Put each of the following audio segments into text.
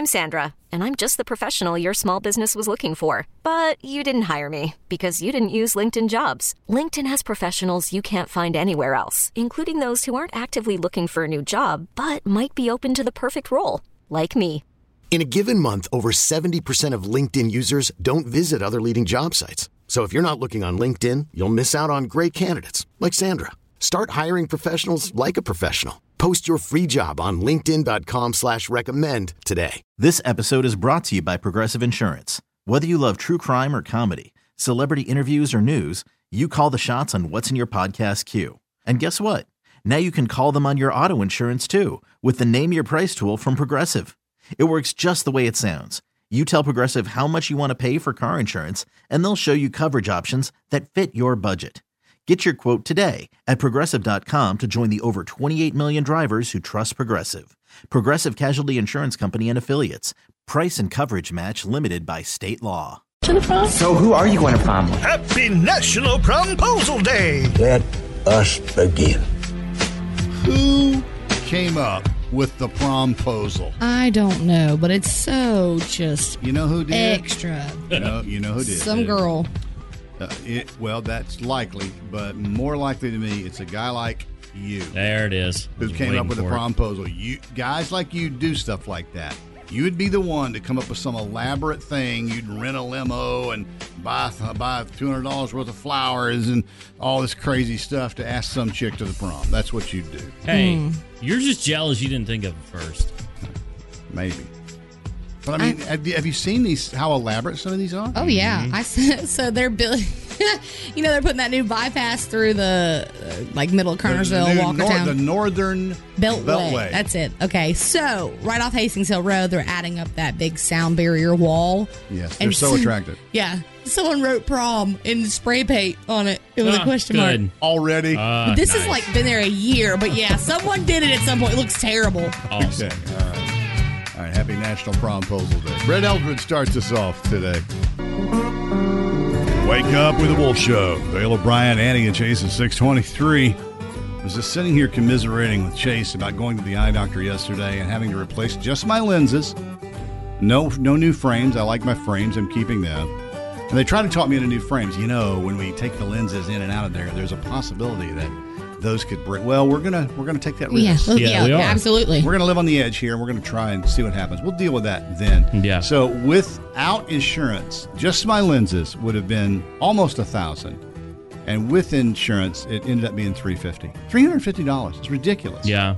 I'm Sandra, and I'm just the professional your small business was looking for. But you didn't hire me because you didn't use LinkedIn Jobs. LinkedIn has professionals you can't find anywhere else, including those who aren't actively looking for a new job, but might be open to the perfect role, like me. In a given month, over 70% of LinkedIn users don't visit other leading job sites. So if you're not looking on LinkedIn, you'll miss out on great candidates like Sandra. Start hiring professionals like a professional. Post your free job on linkedin.com/recommend today. This episode is brought to you by Progressive Insurance. Whether you love true crime or comedy, celebrity interviews or news, you call the shots on what's in your podcast queue. And guess what? Now you can call them on your auto insurance too with the Name Your Price tool from Progressive. It works just the way it sounds. You tell Progressive how much you want to pay for car insurance, and they'll show you coverage options that fit your budget. Get your quote today at Progressive.com to join the over 28 million drivers who trust Progressive. Progressive Casualty Insurance Company and Affiliates. Price and coverage match limited by state law. So who are you going to prom with? Happy National Promposal Day! Let us begin. Who came up with the promposal? I don't know, but it's so just You know who did? extra. You know who did? Some girl. Well, that's likely, but more likely to me, it's a guy like you. There it is. Who came up with a promposal. You guys like you do stuff like that. You would be the one to come up with some elaborate thing. You'd rent a limo and buy $200 worth of flowers and all this crazy stuff to ask some chick to the prom. That's what you'd do. Hey, you're just jealous you didn't think of it first. Maybe. But I mean, have you seen these? How elaborate some of these are? Oh yeah, so they're building. They're putting that new bypass through the middle of Kernersville, Walkertown, the Northern Beltway. That's it. Okay, so right off Hastings Hill Road, they're adding up that big sound barrier wall. Yes, they're so attractive. Yeah, someone wrote prom in spray paint on it. It was a question mark already. This has been there a year, but yeah, someone did it at some point. It looks terrible. Awesome. Okay. All right, happy National Promposal Day. Brett Eldred starts us off today. Wake up with the Wolf Show. Dale O'Brien, Annie, and Chase at 623. I was just sitting here commiserating with Chase about going to the eye doctor yesterday and having to replace just my lenses. No new frames. I like my frames. I'm keeping them. And they try to talk me into new frames. When we take the lenses in and out of there, there's a possibility that those could break. Well, we're gonna take that risk. Yeah, we are. Absolutely. We're gonna live on the edge here, and we're gonna try and see what happens. We'll deal with that then. Yeah. So without insurance, just my lenses would have been almost $1,000, and with insurance, it ended up being $350. $350. It's ridiculous. Yeah.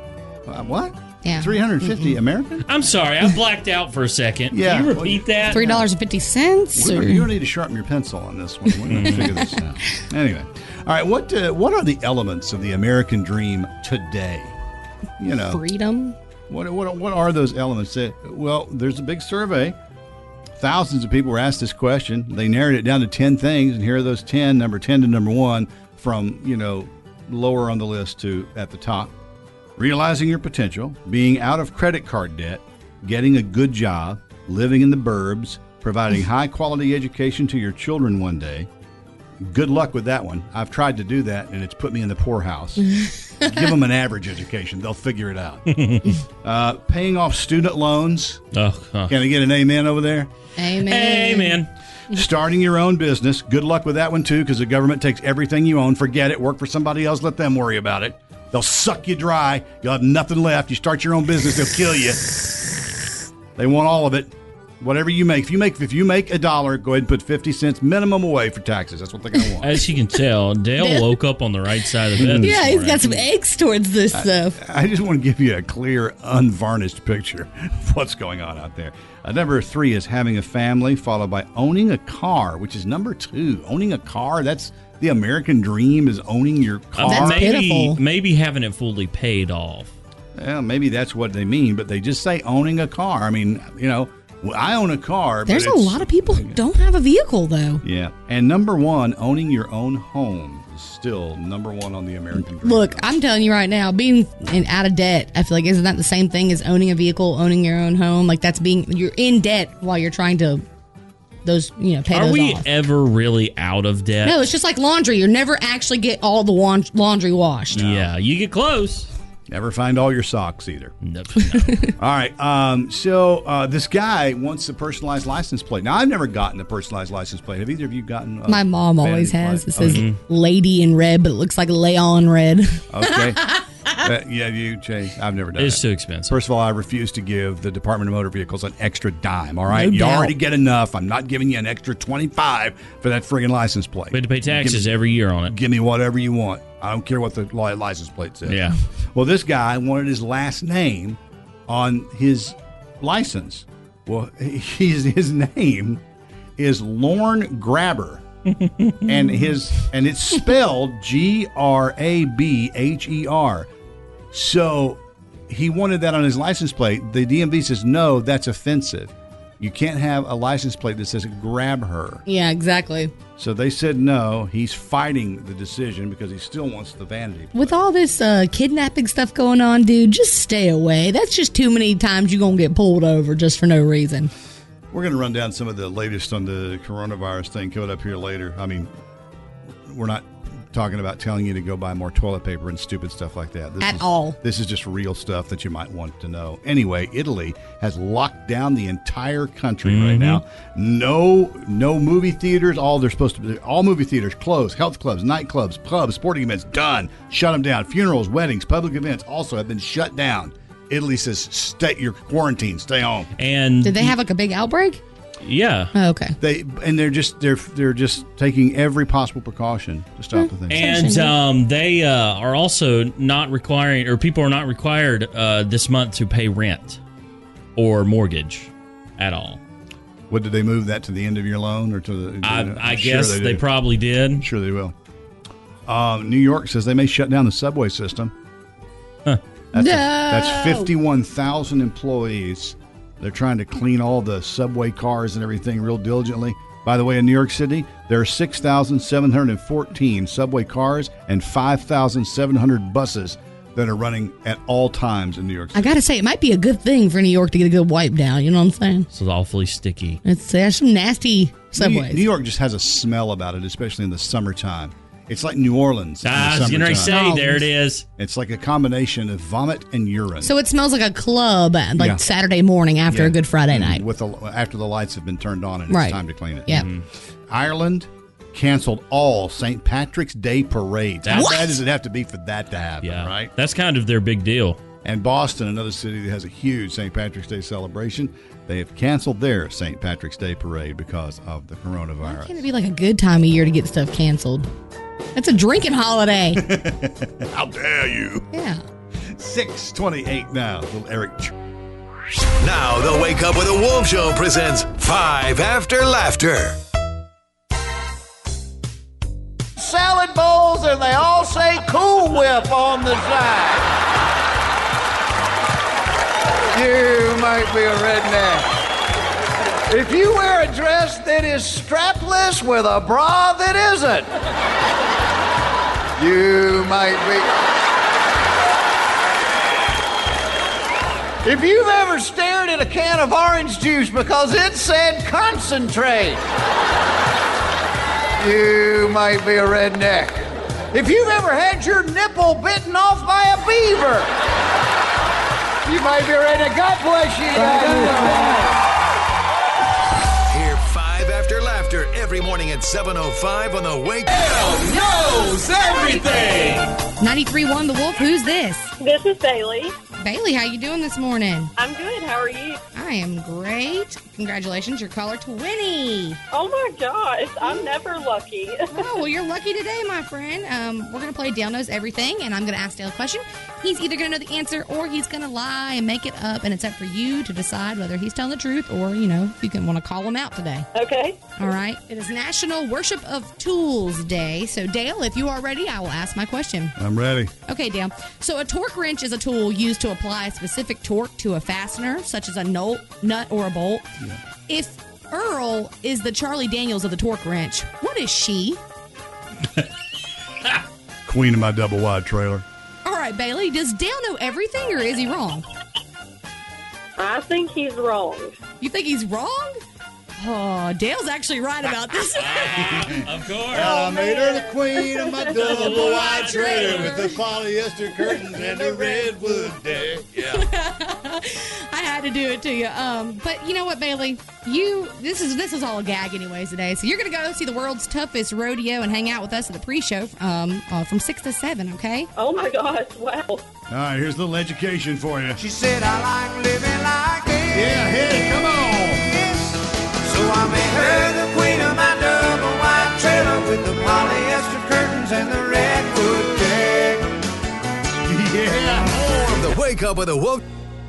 What? Yeah. $350 American? I'm sorry, I blacked out for a second. Yeah. Can you repeat that? $3.50. You don't need to sharpen your pencil on this one. We're going to figure this out. Anyway. All right. What are the elements of the American dream today? Freedom. What are those elements? Well, there's a big survey. Thousands of people were asked this question. They narrowed it down to 10 things, and here are those 10, number 10 to number 1, from lower on the list to at the top. Realizing your potential, being out of credit card debt, getting a good job, living in the burbs, providing high-quality education to your children one day. Good luck with that one. I've tried to do that, and it's put me in the poorhouse. Give them an average education. They'll figure it out. Paying off student loans. Can I get an amen over there? Amen. Amen. Starting your own business. Good luck with that one, too, because the government takes everything you own. Forget it. Work for somebody else. Let them worry about it. They'll suck you dry. You'll have nothing left. You start your own business, they'll kill you. They want all of it. Whatever you make. If you make $1, go ahead and put 50 cents minimum away for taxes. That's what they're going to want. As you can tell, Dale woke up on the right side of the bed. Yeah, he's got some eggs towards this stuff. I just want to give you a clear, unvarnished picture of what's going on out there. Number 3 is having a family, followed by owning a car, which is number 2. Owning a car, that's the American dream, is owning your car. That's pitiful. Maybe having it fully paid off. Well, maybe that's what they mean, but they just say owning a car. I mean, I own a car. There's a lot of people who don't have a vehicle, though. Yeah. And number 1, owning your own home is still number 1 on the American dream. Look, I'm telling you right now, being out of debt, I feel like, isn't that the same thing as owning a vehicle, owning your own home? Like, you're in debt while you're trying to pay those off. Are we ever really out of debt? No, it's just like laundry. You never actually get all the laundry washed. Yeah, you get close. Never find all your socks either. Nope. All right. So this guy wants a personalized license plate. Now, I've never gotten a personalized license plate. Have either of you gotten My mom always vanity has. plate? It says lady in red, but it looks like Leon red. Okay. Yeah, you, Chase. I've never done It's it. too expensive. First of all, I refuse to give the Department of Motor Vehicles an extra dime, all right? No You doubt. already get enough. I'm not giving you an extra 25 for that friggin' license plate. We had to pay taxes every year on it. Give me whatever you want. I don't care what the license plate says. Yeah. Well, this guy wanted his last name on his license. Well, his name is Lorne Grabber. and it's spelled Grabher. So he wanted that on his license plate. The DMV says, no, that's offensive. You can't have a license plate that says grab her. Yeah, exactly. So they said no. He's fighting the decision because he still wants the vanity plate. With all this kidnapping stuff going on, dude, just stay away. That's just too many times you're going to get pulled over just for no reason. We're going to run down some of the latest on the coronavirus thing coming up here later. I mean, we're not talking about telling you to go buy more toilet paper and stupid stuff like that. This is just real stuff that you might want to know. Anyway, Italy has locked down the entire country right now. No movie theaters. All movie theaters closed. Health clubs, nightclubs, pubs, sporting events done. Shut them down. Funerals, weddings, public events also have been shut down. Italy says you're quarantined. Stay home. And did they have like a big outbreak? Yeah. Oh, okay. They're just taking every possible precaution to stop the thing. And they are also not requiring, or people are not required this month to pay rent or mortgage at all. What, did they move that to the end of your loan or to the? I guess they probably did. I'm sure they will. New York says they may shut down the subway system. Huh. That's 51,000 employees. They're trying to clean all the subway cars and everything real diligently. By the way, in New York City, there are 6,714 subway cars and 5,700 buses that are running at all times in New York City. I got to say, it might be a good thing for New York to get a good wipe down. You know what I'm saying? This is awfully sticky. There's some nasty subways. New York just has a smell about it, especially in the summertime. It's like New Orleans. I was going to say, there it is. It's like a combination of vomit and urine. So it smells like a club, like Saturday morning after a good Friday night. After the lights have been turned on and Right. it's time to clean it. Yeah. Ireland canceled all St. Patrick's Day parades. How bad does it have to be for that to happen, right? That's kind of their big deal. And Boston, another city that has a huge St. Patrick's Day celebration, they have canceled their St. Patrick's Day parade because of the coronavirus. Why can't it be like a good time of year to get stuff canceled? That's a drinking holiday. How dare you? Yeah. 6:28 now. Little Eric. Now the Wake Up with a Wolf Show presents 5 After Laughter. Salad bowls, and they all say Cool Whip on the side. You might be a redneck. If you wear a dress that is strapless with a bra that isn't, you might be. If you've ever stared at a can of orange juice because it said concentrate, you might be a redneck. If you've ever had your nipple bitten off by a beaver, you might be a redneck. God bless you. Hear 5 After Laughter every morning at 7:05 on the Wake Up. Knows everything. 93.1 The Wolf, who's this? This is Bailey. Bailey, how you doing this morning? I'm good. How are you? I am great. Congratulations, you're caller 20. Oh my gosh, I'm never lucky. Oh, well, you're lucky today, my friend. We're going to play Dale Knows Everything, and I'm going to ask Dale a question. He's either going to know the answer or he's going to lie and make it up, and it's up for you to decide whether he's telling the truth or, if you can want to call him out today. Okay. All right. It is National Worship of Tools Day. So, Dale, if you are ready, I will ask my question. I'm ready. Okay, Dale. So a torque wrench is a tool used to apply a specific torque to a fastener, such as a nut or a bolt. Yeah. If Earl is the Charlie Daniels of the torque wrench, what is she? Queen of my double wide trailer. All right, Bailey, does Dale know everything or is he wrong? I think he's wrong. You think he's wrong? Oh, Dale's actually right about this. Of course. I made her the queen of my double wide trailer with the polyester curtains and the redwood deck. Yeah. I had to do it to you. But you know what, Bailey? This was all a gag anyways today. So you're going to go see the world's toughest rodeo and hang out with us at the pre-show from 6 to 7, okay? Oh my gosh, wow. All right, here's a little education for you. She said, I like living like this. Yeah, hit it. Come on. So I made her the queen of my double wide trailer with the polyester curtains and the redwood deck. Yeah. From the Wake Up with the Wolf.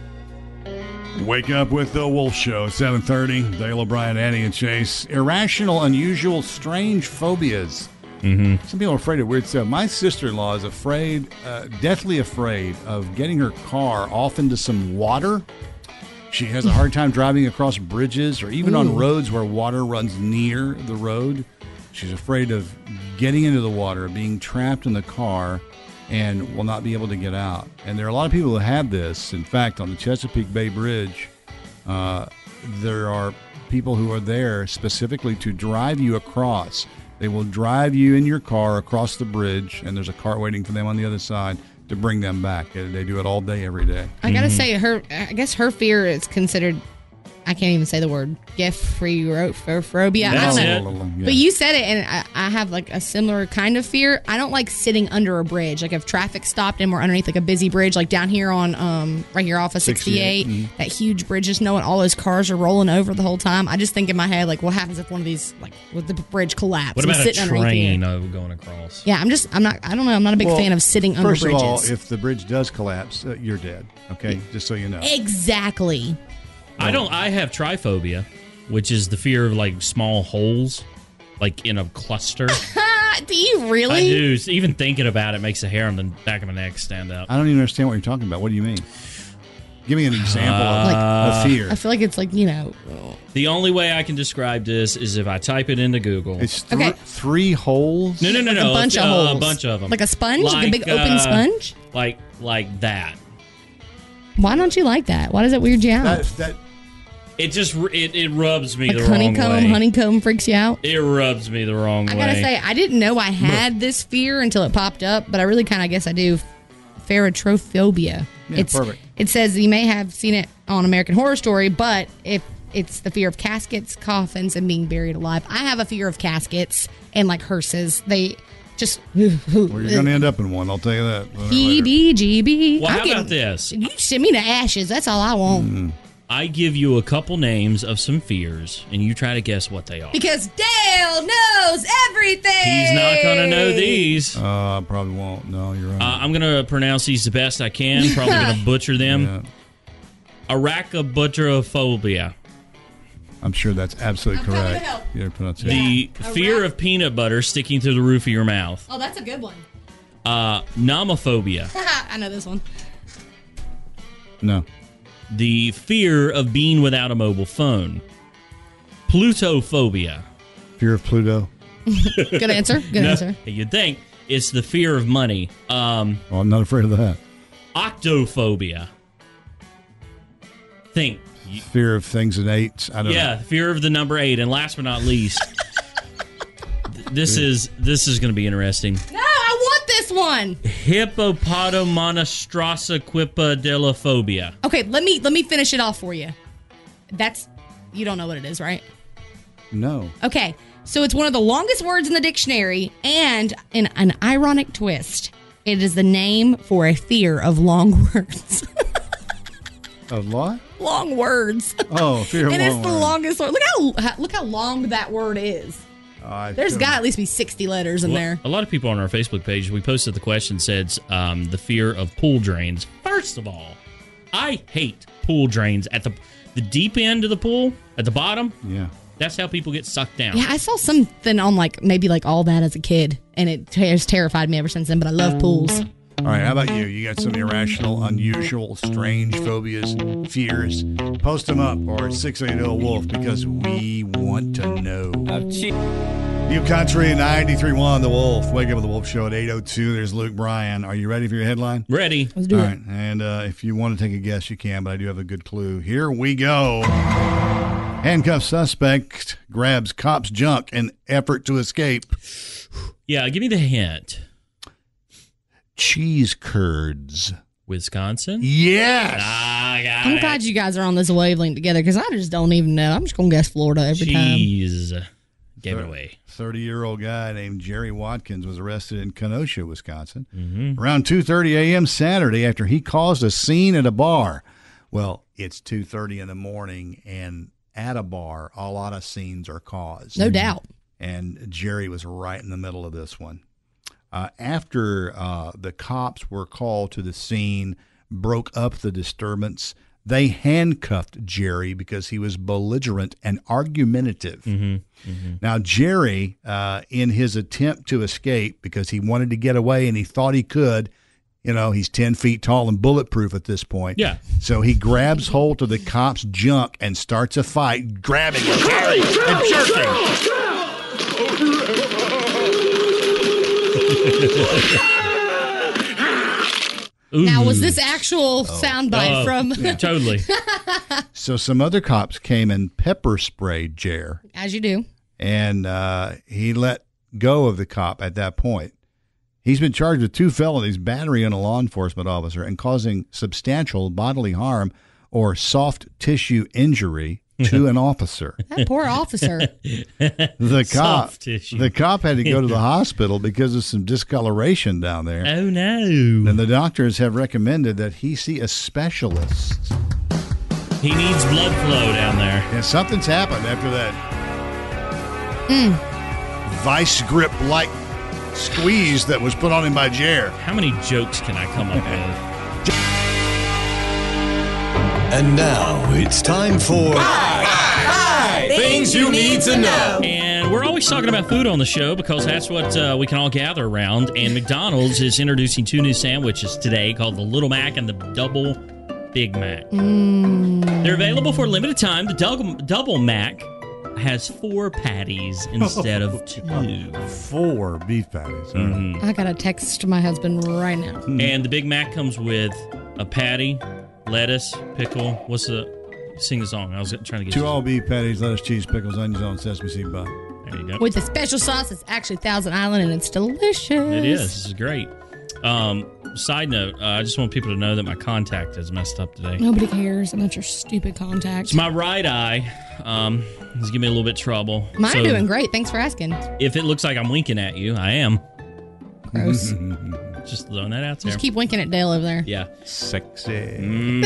Wake up with the Wolf Show, 7:30. Dale O'Brien, Annie, and Chase. Irrational, unusual, strange phobias. Mm-hmm. Some people are afraid of weird stuff. My sister-in-law is afraid, deathly afraid of getting her car off into some water. She has a hard time driving across bridges or even on roads where water runs near the road. She's afraid of getting into the water, being trapped in the car, and will not be able to get out. And there are a lot of people who have this. In fact, on the Chesapeake Bay Bridge, there are people who are there specifically to drive you across. They will drive you in your car across the bridge, and there's a car waiting for them on the other side to bring them back. They do it all day, every day. I gotta say, I guess her fear is considered, I can't even say the word, phobia. I don't know. Yeah. But you said it, and I have like a similar kind of fear. I don't like sitting under a bridge. Like if traffic stopped and we're underneath like a busy bridge, like down here on right here off of 68, that huge bridge, just knowing all those cars are rolling over the whole time. I just think in my head, like, what happens if one of these, like, with the bridge collapse? What about a train here? Going across? Yeah, I'm not a big fan of sitting under bridges. First of all, if the bridge does collapse, you're dead. Okay, just so you know. Exactly. I have triphobia, which is the fear of like small holes, like in a cluster. Do you really? I do. So even thinking about it makes the hair on the back of my neck stand up. I don't even understand what you're talking about. What do you mean? Give me an example of fear. I feel like it's like, The only way I can describe this is if I type it into Google. It's three holes? No. A bunch of holes. A bunch of them. Like a sponge? Like a big open sponge? Like that. Why don't you like that? Why does it weird you out? It just it rubs me like the wrong way. Honeycomb freaks you out? It rubs me the wrong way. I gotta say, I didn't know I had this fear until it popped up, but I really kind of guess I do. Ferrotrophobia. Yeah, perfect. It says you may have seen it on American Horror Story, but if it's the fear of caskets, coffins, and being buried alive. I have a fear of caskets and like hearses. They just... Well, you're going to end up in one, I'll tell you that. Heebie-jeebie. Well, how about this? You send me to ashes. That's all I want. I give you a couple names of some fears, and you try to guess what they are. Because Dale knows everything. He's not going to know these. I probably won't. No, you're right. I'm going to pronounce these the best I can. Probably going to butcher them. Yeah. Arachnophobia. I'm sure that's absolutely correct. The fear of peanut butter sticking to the roof of your mouth. Oh, that's a good one. Nomophobia. I know this one. No. The fear of being without a mobile phone. Plutophobia. Fear of Pluto. Good answer. Good answer. You'd think it's the fear of money. Well, I'm not afraid of that. Octophobia. Think. Fear of things at 8. I don't know. Yeah, fear of the number 8. And last but not least, this is going to be interesting. No, I want this one. Hippopotamonstrossequippedalophobia. Okay, let me finish it off for you. You don't know what it is, right? No. Okay, so it's one of the longest words in the dictionary, and in an ironic twist, it is the name for a fear of long words. Of what? Long words. Oh, fear of long words. And it's the longest word. Look how long that word is. There's got to at least be 60 letters in there. A lot of people on our Facebook page, we posted the question, said the fear of pool drains. First of all, I hate pool drains at the deep end of the pool, at the bottom. Yeah. That's how people get sucked down. Yeah, I saw something on maybe All That as a kid, and it has terrified me ever since then, but I love pools. All right, how about you? You got some irrational, unusual, strange phobias, fears. Post them up or 680-WOLF because we want to know. New Country 93.1 The Wolf. Wake up with The Wolf Show at 8:02. There's Luke Bryan. Are you ready for your headline? Ready. Let's do it. All right, and if you want to take a guess, you can, but I do have a good clue. Here we go. Handcuffed suspect grabs cop's junk in effort to escape. Yeah, give me the hint. Cheese curds. Wisconsin? Yes. I got I'm it. glad you guys are on this wavelength together because I just don't even know. I'm just going to guess Florida every time. Cheese. Gave it away. 30-year-old guy named Jerry Watkins was arrested in Kenosha, Wisconsin, around 2:30 a.m. Saturday after he caused a scene at a bar. Well, it's 2:30 in the morning, and at a bar, a lot of scenes are caused. No doubt. And Jerry was right in the middle of this one. After the cops were called to the scene, broke up the disturbance, they handcuffed Jerry because he was belligerent and argumentative. Now, Jerry, in his attempt to escape because he wanted to get away and he thought he could, he's 10 feet tall and bulletproof at this point. Yeah. So he grabs hold of the cop's junk and starts a fight, grabbing Jerry and jerking. Now, was this actual soundbite from? Totally. So some other cops came and pepper sprayed Jer, As you do. and he let go of the cop at that point. He's been charged with 2 felonies, battery on a law enforcement officer and causing substantial bodily harm or soft tissue injury to an officer. That poor officer. The cop, Soft tissue. the cop had to go to the hospital because of some discoloration down there. Oh, no. And the doctors have recommended that he see a specialist. He needs blood flow down there. And something's happened after that vice grip-like squeeze that was put on him by Jer. How many jokes can I come up with? And now it's time for Things You Need to Know. And we're always talking about food on the show because that's what we can all gather around. And McDonald's is introducing 2 new sandwiches today called the Little Mac and the Double Big Mac. They're available for a limited time. The Double Mac has 4 patties instead of 2. 4 beef patties. I got to text my husband right now. And the Big Mac comes with a patty, lettuce, pickle. Sing the song. I was trying to get 2 all beef patties, lettuce, cheese, pickles, onions on sesame seed bun. There you go. With a special sauce, it's actually Thousand Island, and it's delicious. It is. This is great. Side note, I just want people to know that my contact is messed up today. Nobody cares about your stupid contact. It's my right eye. It's giving me a little bit of trouble. Mine So are doing great. Thanks for asking. If it looks like I'm winking at you, I am. Gross. Just throwing that out there. Just keep winking at Dale over there. Yeah. Sexy.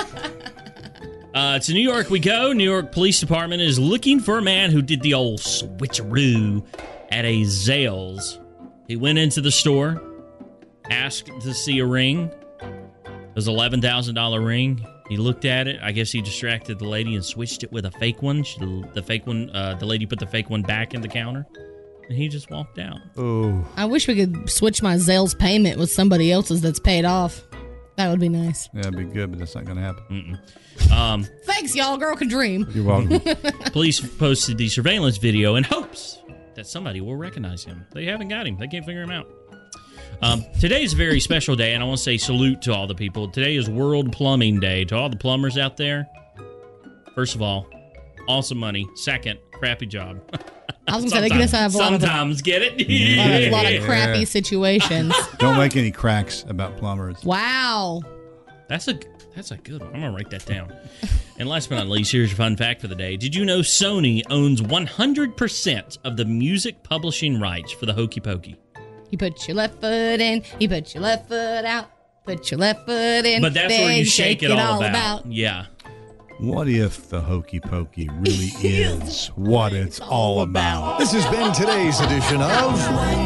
To New York we go. New York Police Department is looking for a man who did the old switcheroo at a Zales. He went into the store, asked to see a ring. It was an $11,000 ring. He looked at it. I guess he distracted the lady and switched it with a fake one. The lady put the fake one back in the counter, and he just walked out. Oh. I wish we could switch my Zales payment with somebody else's that's paid off. That would be nice. Yeah, that'd be good, but that's not going to happen. Thanks, y'all. Girl can dream. You're welcome. Police posted the surveillance video in hopes that somebody will recognize him. They haven't got him. They can't figure him out. Today is a very special day, and I want to say salute to all the people. Today is World Plumbing Day. To all the plumbers out there, first of all, awesome money. Second, crappy job. I was going to say, they can have a sometimes get it. a lot of crappy situations. Don't make any cracks about plumbers. Wow. That's a good one. I'm going to write that down. And last but not least, here's your fun fact for the day. Did you know Sony owns 100% of the music publishing rights for the Hokey Pokey? You put your left foot in, you put your left foot out, put your left foot in. But that's where then you shake it all about. Yeah. What if the Hokey Pokey really is what it's all about? This has been today's edition of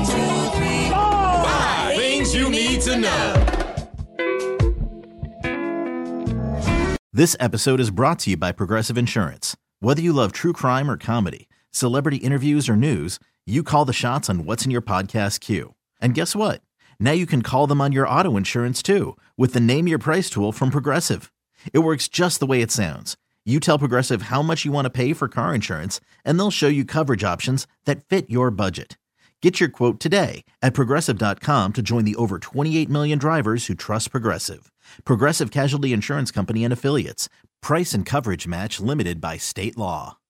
5 Things You Need to Know. This episode is brought to you by Progressive Insurance. Whether you love true crime or comedy, celebrity interviews or news, you call the shots on what's in your podcast queue. And guess what? Now you can call them on your auto insurance too with the Name Your Price tool from Progressive. It works just the way it sounds. You tell Progressive how much you want to pay for car insurance, and they'll show you coverage options that fit your budget. Get your quote today at Progressive.com to join the over 28 million drivers who trust Progressive. Progressive Casualty Insurance Company and Affiliates. Price and coverage match limited by state law.